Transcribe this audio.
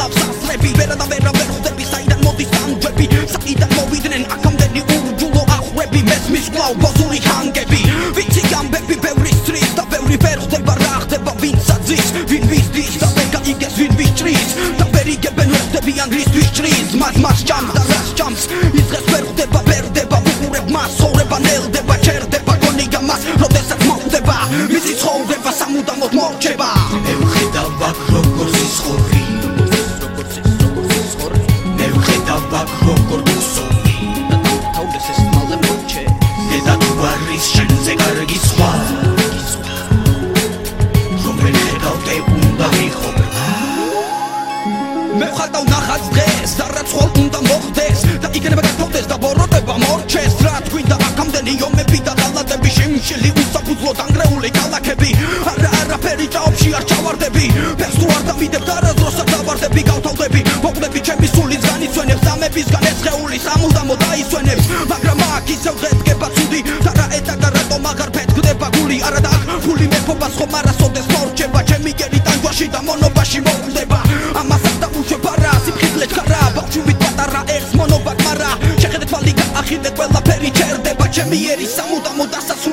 გულავს ასრები ვერა და ვერა ვერ ხვდები საიდან მოდის ამჯები საიდან მოვიდნენ აქამდენი ურჯულო ახვები მესმის კვლავ ბოზული ჰანგები ვიცი ამბები ბევრი სცრის და ბევრი ვერ ხვდება რა ხდება ვინ საძის ვინ ვიზდის და ვერ გაიგეს ვინ ვიჭრის და ვერ იგებენ ვერ ხვდებიან რისთვის ჭრის მას ჭამს და რას ჭამს ის დღეს ვერ ხვდება ვერდება უყურებ მას ცხოვრება ნელდება ჩერდება გონია მას როდესაც მოხვდება მისი ცხოვრება სამუდამოდ მორჩება მე ვხედავ აქ როგორც ისხორი მე ვხედავ აქ როგორ გუსოვი და თავდეს ეს მალე მოჩე დედა თუ არის შენზე კარგი სხვა რომ ვერ ხედავდე უნდა ვიხობ მე ვხატავ ნახატს დღეს და რაც ხვალ უნდა მოხდეს და იქნება გათხოვდეს და ბოროტება მორჩეს რა თქვინდა აქამდენი ომები და ღალატები შიმშილი უსაფუძვლო დანგრეული ქალაქები არაფერი ჭაობში არ ჩავარდები ფეხს თუ არ დამიდებ და არასდროსაც დავარდები გავთავდები მოკლები ჩემი სულის განიცვენებს ამებისგან ეს სხეული სამუდამოდ აისვენებს მაგრამ აქ ისევ დღედგება ცუდი და რა ეცა და რატომ აღარ ფეთქდება გული არა და აქ ფული მეფობას ხომ არასოდეს მორჩება ჩემი გერი ტანჯვაში და მონობაში მოხვდება ამასაც დამუშვებ არა სიფხიზლე ჩქარა ბავშვით პატარა ერთს მონობად მარა შეხედეთ თვალი გაახიდეთ ყველაფერი ჩერდება ჩემი ერი სამუდამოდ ასას